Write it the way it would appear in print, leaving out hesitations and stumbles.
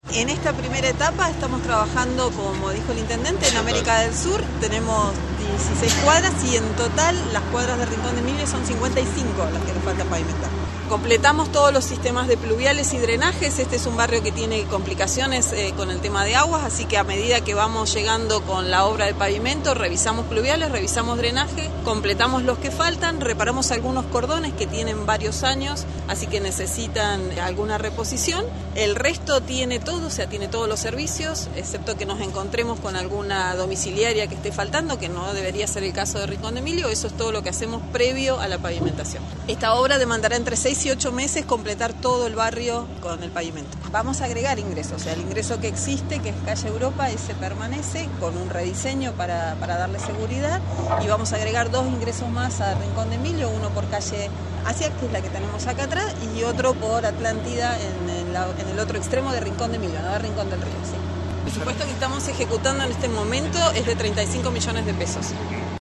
En esta primera etapa estamos trabajando, como dijo el intendente, en América del Sur. Tenemos 16 cuadras y en total las cuadras de Rincón de Emilio son 55 las que nos falta pavimentar. Completamos todos los sistemas de pluviales y drenajes. Este es un barrio que tiene complicaciones con el tema de aguas, así que a medida que vamos llegando con la obra de pavimento, revisamos pluviales, revisamos drenaje, completamos los que faltan, reparamos algunos cordones que tienen varios años, así que necesitan alguna reposición. El resto tiene todo, o sea, tiene todos los servicios, excepto que nos encontremos con alguna domiciliaria que esté faltando, que no debería ser el caso de Rincón de Emilio. Eso es todo lo que hacemos previo a la pavimentación. Esta obra demandará entre 6 y 8 meses completar todo el barrio con el pavimento. Vamos a agregar ingresos, o sea, el ingreso que existe, que es calle Europa, ese permanece con un rediseño para darle seguridad, y vamos a agregar 2 ingresos más a Rincón de Emilio, uno por calle Asia, que es la que tenemos acá atrás, y otro por Atlántida en el otro extremo de Rincón de Emilio, no de Rincón del Río. Sí. El presupuesto que estamos ejecutando en este momento es de 35 millones de pesos.